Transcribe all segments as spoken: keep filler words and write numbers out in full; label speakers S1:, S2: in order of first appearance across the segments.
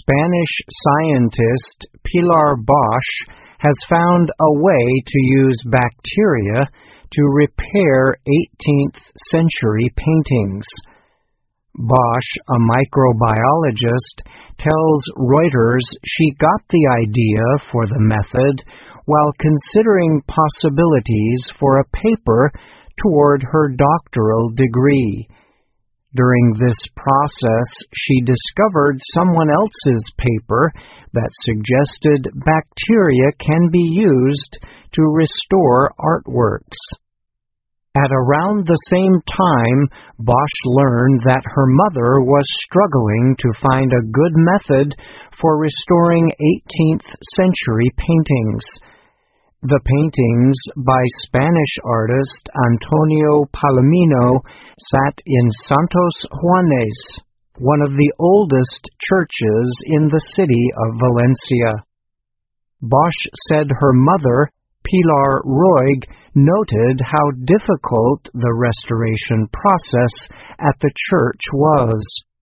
S1: Spanish scientist Pilar Bosch has found a way to use bacteria to repair eighteenth century paintings. Bosch, a microbiologist, tells Reuters she got the idea for the method while considering possibilities for a paper toward her doctoral degree. During this process, she discovered someone else's paper that suggested bacteria can be used to restore artworks. At around the same time, Bosch learned that her mother was struggling to find a good method for restoring eighteenth century paintings. The paintings by Spanish artist Antonio Palomino sat in Santos Juanes, one of the oldest churches in the city of Valencia. Bosch said her mother, Pilar Roig, noted how difficult the restoration process at the church was.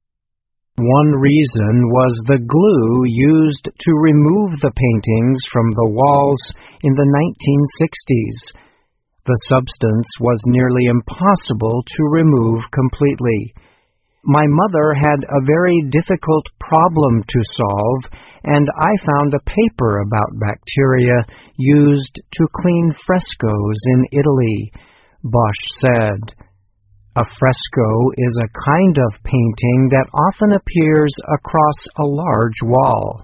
S1: One reason was the glue used to remove the paintings from the walls in the nineteen sixties. The substance was nearly impossible to remove completely. My mother had a very difficult problem to solve, and I found a paper about bacteria used to clean frescoes in Italy, Bosch said. A fresco is a kind of painting that often appears across a large wall.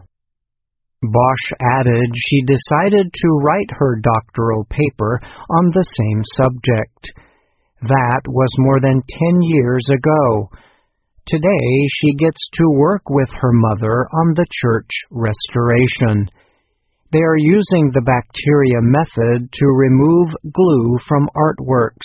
S1: Bosch added she decided to write her doctoral paper on the same subject. That was more than ten years ago. Today she gets to work with her mother on the church restoration. They are using the bacteria method to remove glue from artworks.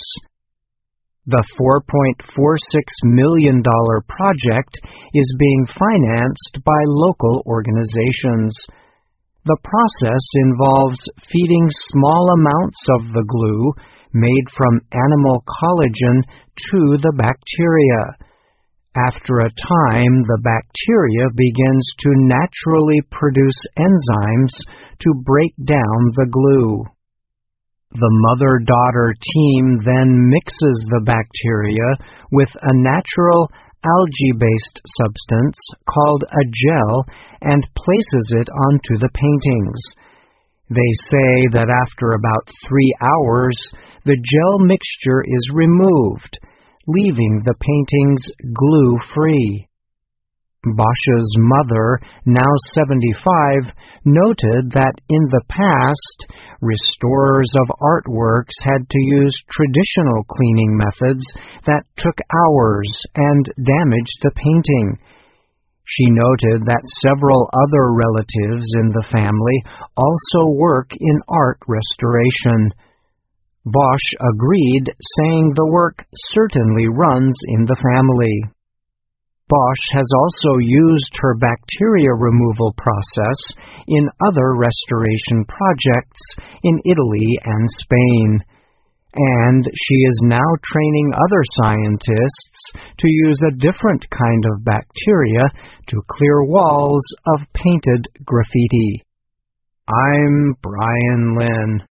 S1: The four point four six million dollars project is being financed by local organizations. The process involves feeding small amounts of the glue made from animal collagen to the bacteria. After a time, the bacteria begins to naturally produce enzymes to break down the glue. The mother-daughter team then mixes the bacteria with a natural algae-based substance called a gel and places it onto the paintings. They say that after about three hours, the gel mixture is removed, leaving the paintings glue-free. Bosch's mother, now seventy-five, noted that in the past, restorers of artworks had to use traditional cleaning methods that took hours and damaged the painting. She noted that several other relatives in the family also work in art restoration. Bosch agreed, saying the work certainly runs in the family. Bosch has also used her bacteria removal process in other restoration projects in Italy and Spain, and she is now training other scientists to use a different kind of bacteria to clear walls of painted graffiti. I'm Brian Lynn.